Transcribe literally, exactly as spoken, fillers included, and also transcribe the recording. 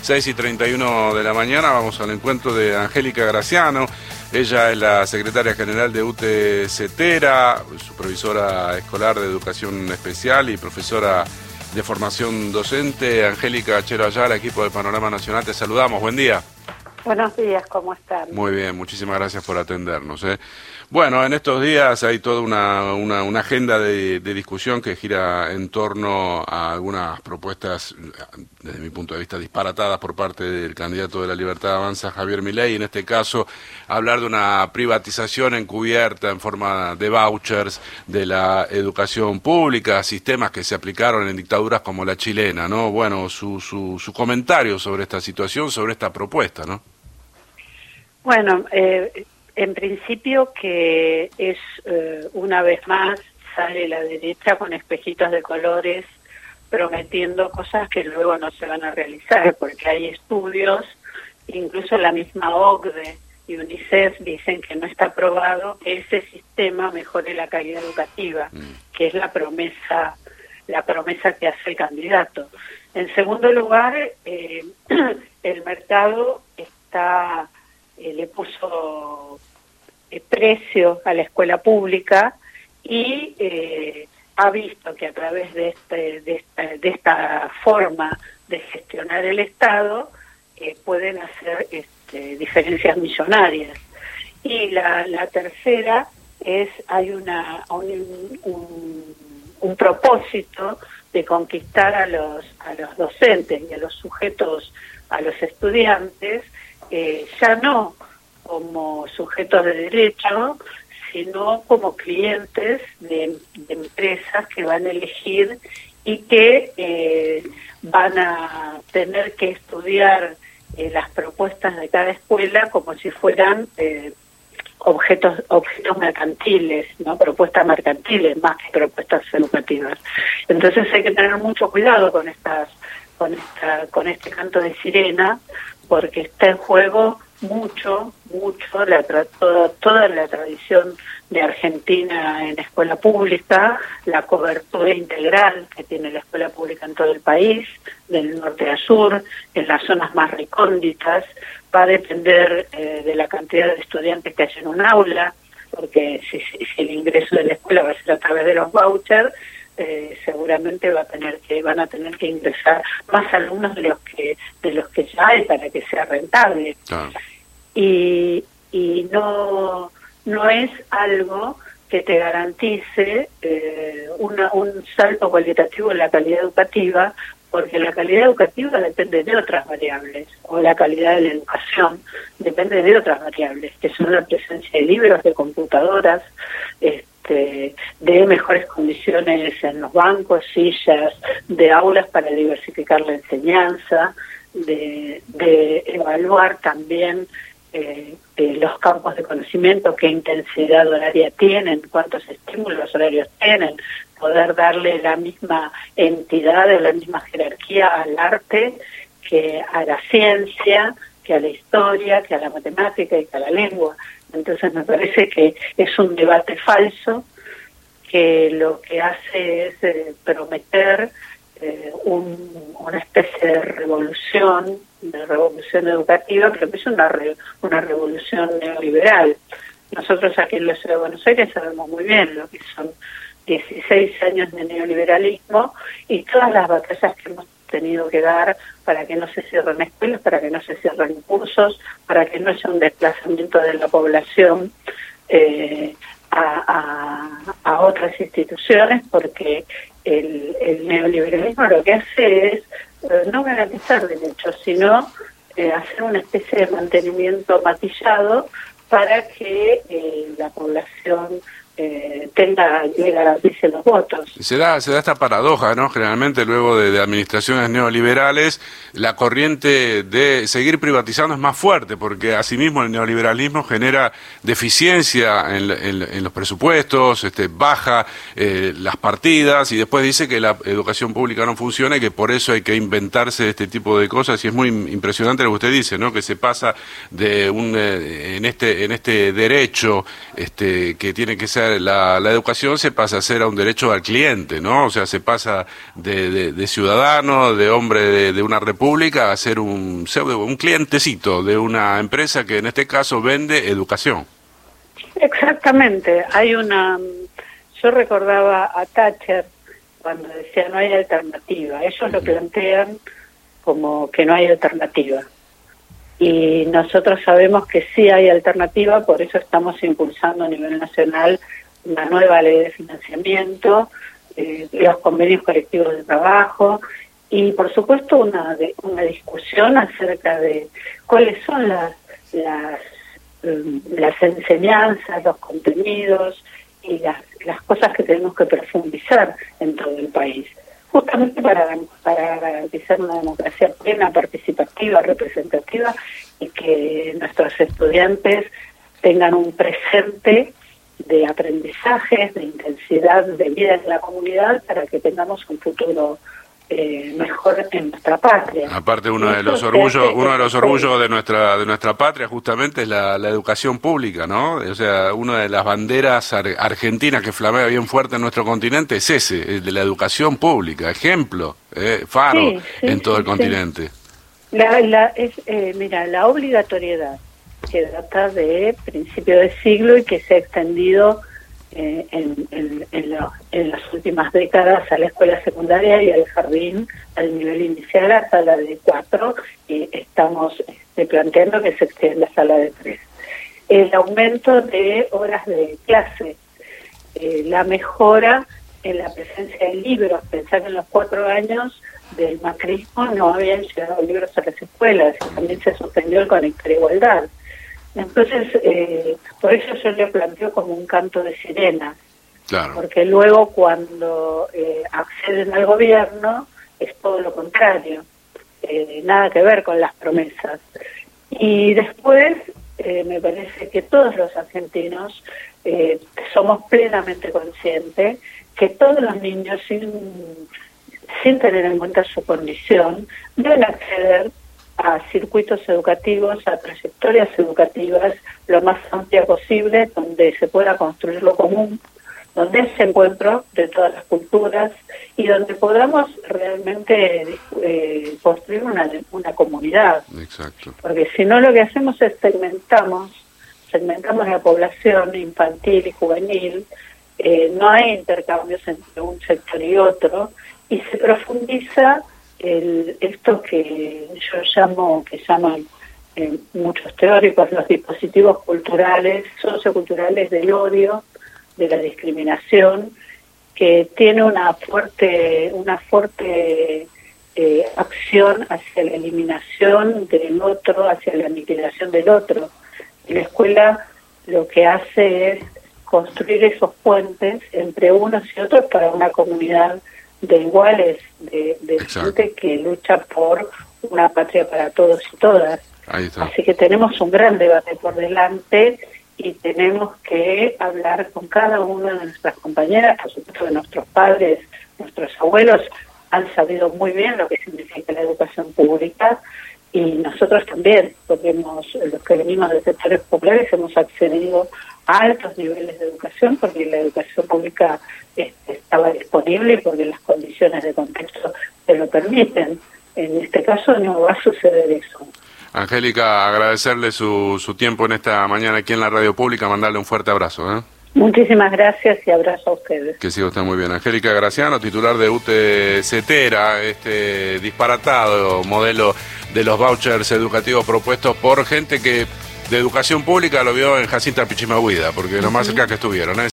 seis y treinta y uno de la mañana vamos al encuentro de Angélica Graciano. Ella es la secretaria general de U T E CETERA, supervisora escolar de educación especial y profesora de formación docente. Angélica Chero Ayala, equipo de Panorama Nacional, te saludamos. Buen día. Buenos días, ¿cómo están? Muy bien, muchísimas gracias por atendernos. ¿eh? Bueno, en estos días hay toda una, una, una agenda de, de discusión que gira en torno a algunas propuestas, desde mi punto de vista, disparatadas por parte del candidato de la Libertad Avanza, Javier Milei. En este caso, hablar de una privatización encubierta en forma de vouchers de la educación pública, sistemas que se aplicaron en dictaduras como la chilena, ¿no? Bueno, su, su, su comentario sobre esta situación, sobre esta propuesta, ¿no? Bueno, eh, en principio que es eh, una vez más sale la derecha con espejitos de colores prometiendo cosas que luego no se van a realizar, porque hay estudios, incluso la misma O C D E y UNICEF dicen que no está probado que ese sistema mejore la calidad educativa, mm. que es la promesa, la promesa que hace el candidato. En segundo lugar, eh, el mercado está Eh, le puso eh, precio a la escuela pública y eh, ha visto que a través de, este, de, esta, de esta forma de gestionar el Estado eh, pueden hacer este, diferencias millonarias. Y la, la tercera es, hay una un, un, un propósito de conquistar a los, a los docentes y a los sujetos, a los estudiantes, Eh, ya no como sujetos de derecho, sino como clientes de, de empresas que van a elegir y que eh, van a tener que estudiar eh, las propuestas de cada escuela como si fueran eh, objetos objetos mercantiles, no propuestas mercantiles más que propuestas educativas. Entonces hay que tener mucho cuidado con estas con esta con este canto de sirena, porque está en juego mucho, mucho la toda, toda la tradición de Argentina en escuela pública, la cobertura integral que tiene la escuela pública en todo el país, del norte a sur, en las zonas más recónditas. Va a depender eh, de la cantidad de estudiantes que haya en un aula, porque si, si, si el ingreso de la escuela va a ser a través de los vouchers, Eh, seguramente va a tener que van a tener que ingresar más alumnos de los que de los que ya hay para que sea rentable. Ah. y y no no es algo que te garantice eh, una, un salto cualitativo en la calidad educativa, porque la calidad educativa depende de otras variables, o la calidad de la educación depende de otras variables, que son la presencia de libros, de computadoras, este, de mejores condiciones en los bancos, sillas, de aulas para diversificar la enseñanza, de, de evaluar también eh, eh, los campos de conocimiento, qué intensidad horaria tienen, cuántos estímulos horarios tienen, poder darle la misma entidad, la misma jerarquía al arte que a la ciencia, que a la historia, que a la matemática y que a la lengua. Entonces me parece que es un debate falso que lo que hace es eh, prometer eh, un, una especie de revolución, de revolución educativa, pero que es una, re, una revolución neoliberal. Nosotros aquí en la Ciudad de Buenos Aires sabemos muy bien lo que son dieciséis años de neoliberalismo y todas las batallas que hemos tenido que dar para que no se cierren escuelas, para que no se cierren cursos, para que no haya un desplazamiento de la población eh, a, a, a otras instituciones, porque el, el neoliberalismo lo que hace es eh, no garantizar derechos, sino eh, hacer una especie de mantenimiento matillado para que eh, la población Eh, tenga, le garantice los votos. Se da, se da esta paradoja, ¿no? Generalmente luego de, de administraciones neoliberales, la corriente de seguir privatizando es más fuerte, porque asimismo el neoliberalismo genera deficiencia en, en, en los presupuestos, este, baja eh, las partidas y después dice que la educación pública no funciona y que por eso hay que inventarse este tipo de cosas. Y es muy impresionante lo que usted dice, ¿no? Que se pasa de un eh, en este en este derecho este que tiene que ser sea, la, la educación se pasa a ser a un derecho al cliente, ¿no? O sea, se pasa de, de, de ciudadano, de hombre de, de una república, a ser un, un clientecito de una empresa que en este caso vende educación. Exactamente. Hay una... Yo recordaba a Thatcher cuando decía no hay alternativa. Ellos lo plantean como que no hay alternativa. Y nosotros sabemos que sí hay alternativa, por eso estamos impulsando a nivel nacional una nueva ley de financiamiento, eh, los convenios colectivos de trabajo y, por supuesto, una, de, una discusión acerca de cuáles son las, las, las enseñanzas, los contenidos y las, las cosas que tenemos que profundizar en todo el país. Justamente para, para garantizar una democracia plena, participativa, representativa y que nuestros estudiantes tengan un presente de aprendizajes, de intensidad de vida en la comunidad para que tengamos un futuro eh, mejor en nuestra patria. Aparte uno de los orgullos, uno de los orgullos de nuestra de nuestra patria justamente es la, la educación pública, ¿no? O sea, una de las banderas ar argentinas que flamea bien fuerte en nuestro continente es ese, el de la educación pública, ejemplo, eh, faro sí, sí, en todo sí, el continente. Sí. La, la, es, eh, mira, la obligatoriedad que data de principio de siglo y que se ha extendido eh, en, en, en, lo, en las últimas décadas a la escuela secundaria y al jardín, al nivel inicial, hasta la de cuatro, y estamos este, planteando que se extienda hasta la de tres. El aumento de horas de clase, eh, la mejora en la presencia de libros. Pensar que en los cuatro años del macrismo no habían llegado libros a las escuelas, y también se suspendió el Conectar Igualdad. Entonces, eh, por eso yo le planteo como un canto de sirena, claro. Porque luego cuando eh, acceden al gobierno es todo lo contrario, eh, nada que ver con las promesas. Y después eh, me parece que todos los argentinos eh, somos plenamente conscientes que todos los niños sin, sin tener en cuenta su condición deben acceder a circuitos educativos, a trayectorias educativas lo más amplia posible, donde se pueda construir lo común, donde ese encuentro de todas las culturas y donde podamos realmente eh, construir una, una comunidad. Exacto. Porque si no, lo que hacemos es segmentamos, segmentamos la población infantil y juvenil, eh, no hay intercambios entre un sector y otro, y se profundiza el, esto que yo llamo, que llaman eh, muchos teóricos, los dispositivos culturales, socioculturales del odio, de la discriminación, que tiene una fuerte, una fuerte eh, acción hacia la eliminación del otro, hacia la aniquilación del otro. Y la escuela lo que hace es construir esos puentes entre unos y otros para una comunidad de iguales, de, de gente que lucha por una patria para todos y todas. Ahí está. Así que tenemos un gran debate por delante y tenemos que hablar con cada una de nuestras compañeras, por supuesto de nuestros padres, nuestros abuelos han sabido muy bien lo que significa la educación pública y nosotros también, porque hemos, los que venimos de sectores populares hemos accedido a altos niveles de educación porque la educación pública este, estaba disponible y porque las condiciones de contexto se lo permiten. En este caso no va a suceder eso. Angélica, agradecerle su, su tiempo en esta mañana aquí en la radio pública, mandarle un fuerte abrazo. ¿eh? Muchísimas gracias y abrazo a ustedes. Que siga usted muy bien. Angélica Graciano, titular de U T CETERA, este disparatado modelo de los vouchers educativos propuestos por gente que de educación pública lo vio en Jacinta Pichimahuida, porque lo más cerca que estuvieron. ¿eh?